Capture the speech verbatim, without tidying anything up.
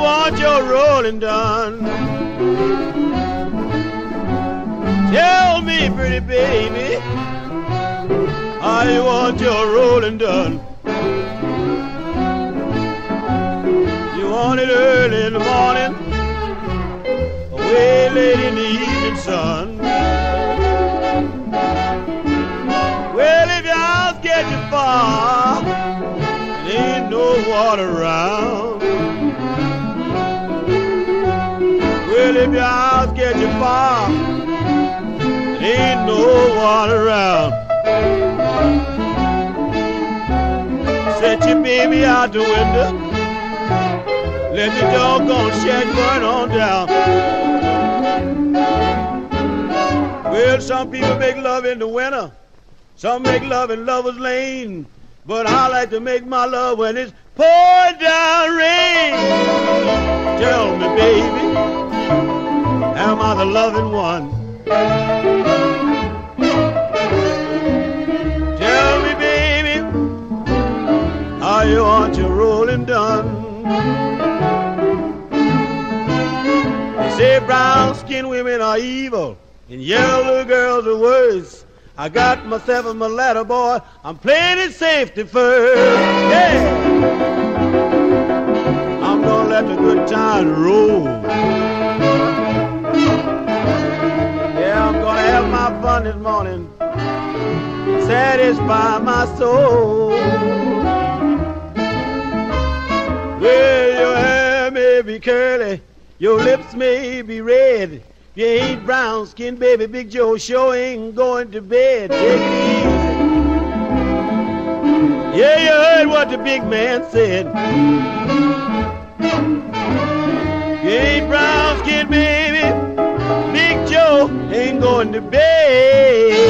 want your rolling done? Tell me, pretty baby, how you want your rolling done? You want it early in the morning, or way late in the evening, son? Well, if your house gets you far, and ain't no water around. Well, if your house gets you far, and ain't no water around. Set your baby out the window, let the doggone shack burn on down. Well, some people make love in the winter, some make love in Lover's Lane, but I like to make my love when it's pouring down rain. Tell me, baby, am I the loving one? Tell me, baby, how you want your rolling done? They say brown-skinned women are evil and yellow girls are worse. I got myself a mulatto boy, I'm playing it safety first. Yeah, I'm gonna let the good time roll. Yeah, I'm gonna have my fun this morning, satisfy my soul. Well, your hair may be curly, your lips may be red. You ain't brown skin, baby, Big Joe sure ain't going to bed. Take it easy. Yeah, you heard what the big man said. You ain't brown skin, baby, Big Joe ain't going to bed.